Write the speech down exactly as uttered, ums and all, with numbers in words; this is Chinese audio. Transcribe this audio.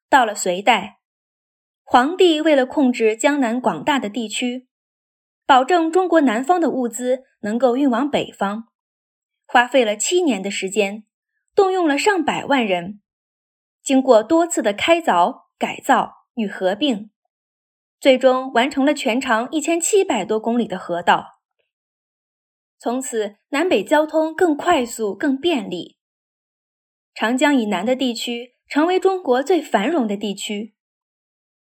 到了隋代，皇帝为了控制江南广大的地区，保证中国南方的物资能够运往北方，花费了七年的时间，动用了上百万人，经过多次的开凿、改造与合并，最终完成了全长一千七百多公里的河道。从此，南北交通更快速、更便利。长江以南的地区成为中国最繁荣的地区，